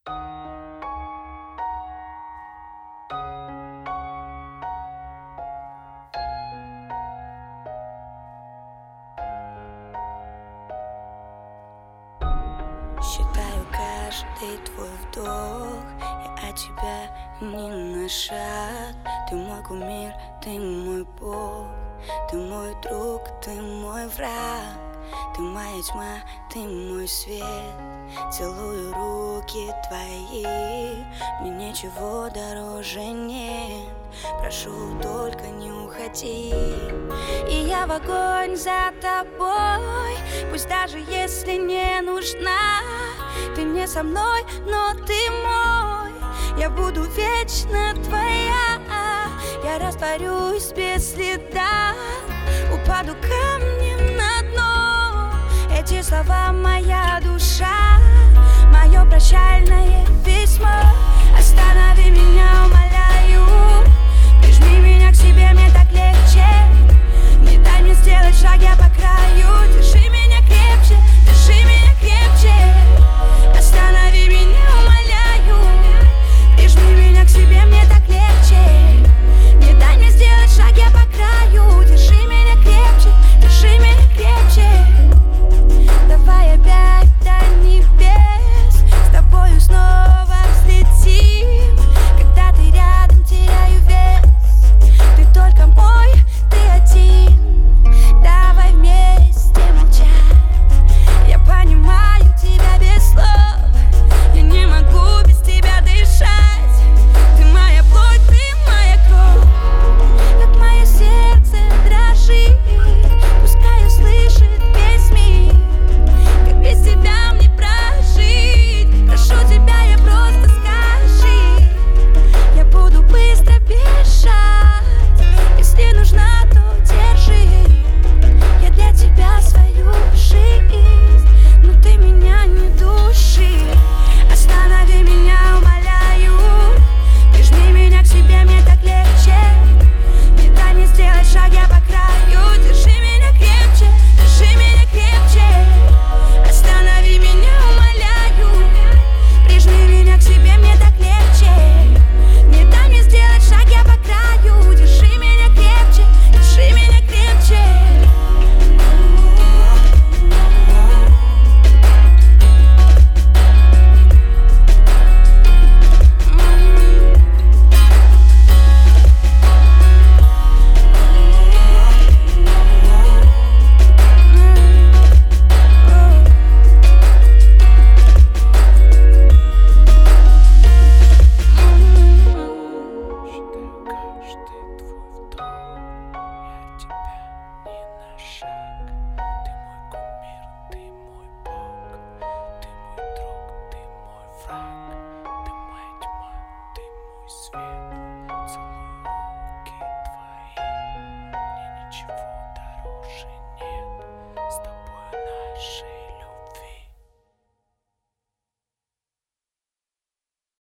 Считаю каждый твой вдох, я от тебя не на шаг. Ты мой кумир, ты мой бог, ты мой друг, ты мой враг. Ты моя тьма, ты мой свет. Целую руки твои, мне ничего дороже нет. Прошу, только не уходи. И я в огонь за тобой, пусть даже если не нужна. Ты не со мной, но ты мой. Я буду вечно твоя. Я растворюсь без следа, упаду камнем на дно. Эти слова моя душа, мое прощальное письмо. Останови меня, умоляю, прижми меня к себе, мне так легче. Не дай мне сделать шаг, я по краю. Держи меня крепче, держи меня крепче. Останови меня, умоляю, прижми меня к себе, мне так легче. Не дай мне сделать шаг, я по краю. Держи меня крепче, держи меня крепче. Давай опять до небес, с тобою снова взлетим. Когда ты рядом, теряю вес. Ты только мой, ты один. Давай вместе молчать. Я понимаю тебя без слов. Я не могу без тебя дышать. Ты моя плоть, ты моя кровь. Как мое сердце дрожит, пускай услышит весь мир. Как без тебя мне прожить? Прошу тебя, я просто скажи. Я буду быстро бежать. Если нужна, то держи. Я для тебя свою жизнь, но ты меня не души. Останови меня, умоляю, прижми меня к себе, мне так легче. Не дай мне сделать шаг, я по краю. Держи меня крепче, держи меня крепче. Останови меня, умоляю, прижми меня к себе, мне так легче. Не дай мне сделать шаг, я по краю. Держи меня крепче, держи меня крепче. Считаю каждый твой вдох, я от тебя не на шаг. Ты мой кумир, ты мой бог, ты мой друг, ты мой враг. Ты моя тьма, ты мой свет. Целую руки твои, мне ничего дороже нет. С тобой нашей